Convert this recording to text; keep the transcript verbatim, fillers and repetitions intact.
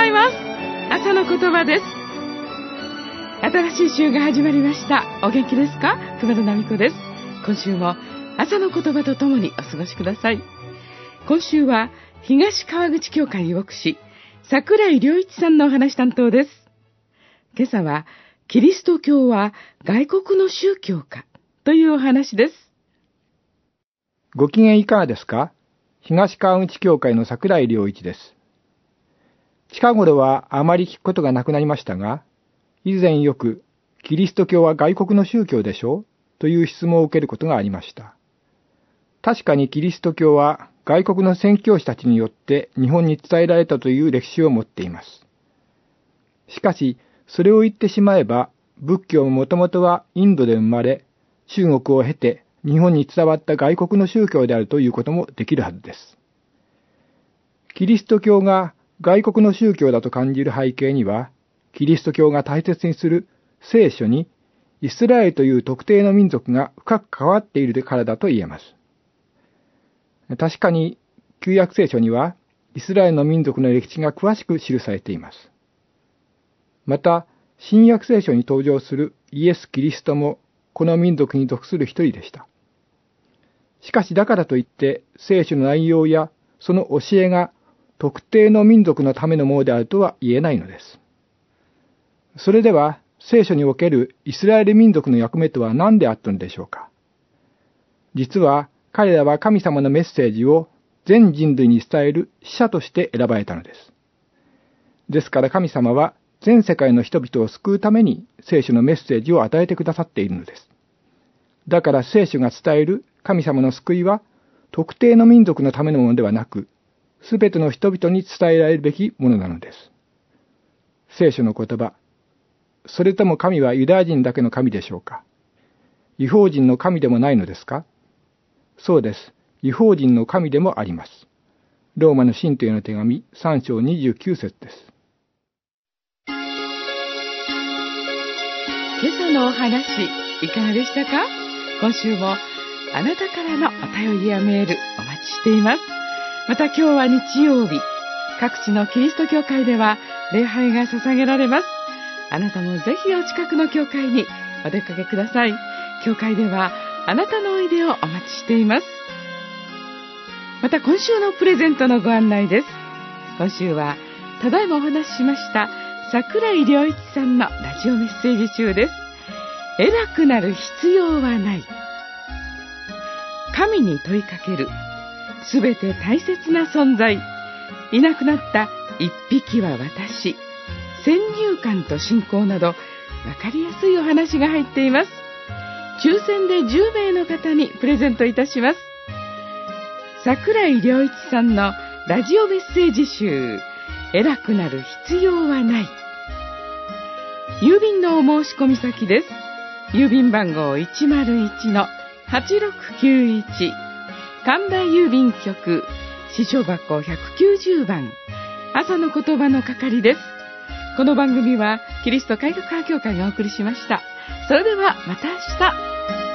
います。朝の言葉です。新しい週が始まりました。お元気ですか？熊田奈美子です。今週も朝の言葉とともにお過ごしください。今週は東川口教会牧師櫻井良一さんのお話担当です。今朝はキリスト教は外国の宗教かというお話です。 ご機嫌いかがですか？東川口教会の櫻井良一です。近頃はあまり聞くことがなくなりましたが、以前よくキリスト教は外国の宗教でしょという質問を受けることがありました。確かにキリスト教は外国の宣教師たちによって日本に伝えられたという歴史を持っています。しかし、それを言ってしまえば、仏教ももともとはインドで生まれ、中国を経て日本に伝わった外国の宗教であるということもできるはずです。キリスト教が外国の宗教だと感じる背景には、キリスト教が大切にする聖書にイスラエルという特定の民族が深く関わっているからだと言えます。確かに旧約聖書にはイスラエルの民族の歴史が詳しく記されています。また、新約聖書に登場するイエス・キリストもこの民族に属する一人でした。しかしだからといって聖書の内容やその教えが特定の民族のためのものであるとは言えないのです。それでは聖書におけるイスラエル民族の役目とは何であったのでしょうか。実は彼らは神様のメッセージを全人類に伝える使者として選ばれたのです。ですから神様は全世界の人々を救うために聖書のメッセージを与えてくださっているのです。だから聖書が伝える神様の救いは特定の民族のためのものではなく、すべての人々に伝えられるべきものなのです。聖書の言葉、それとも神はユダヤ人だけの神でしょうか？異邦人の神でもないのですか？そうです。異邦人の神でもあります。ローマの信徒への手紙さん章にじゅうきゅう節です。 今朝のお話いかがでしたか？今週もあなたからのお便りやメールお待ちしています。また今日は日曜日、各地のキリスト教会では礼拝が捧げられます。あなたもぜひお近くの教会にお出かけください。教会ではあなたのおいでをお待ちしています。また今週のプレゼントのご案内です。今週はただいまお話ししました櫻井良一さんのラジオメッセージ集です。偉くなる必要はない。神に問いかける。すべて大切な存在。いなくなった一匹は私。先入観と信仰などわかりやすいお話が入っています。抽選でじゅうめいの方にプレゼントいたします。櫻井良一さんのラジオメッセージ集、偉くなる必要はない。郵便のお申し込み先です。郵便番号 いちまるいちのはちろくきゅういち、神田郵便局、支所箱ひゃくきゅうじゅうばん、朝の言葉の係です。この番組はキリスト改革派教会がお送りしました。それではまた明日。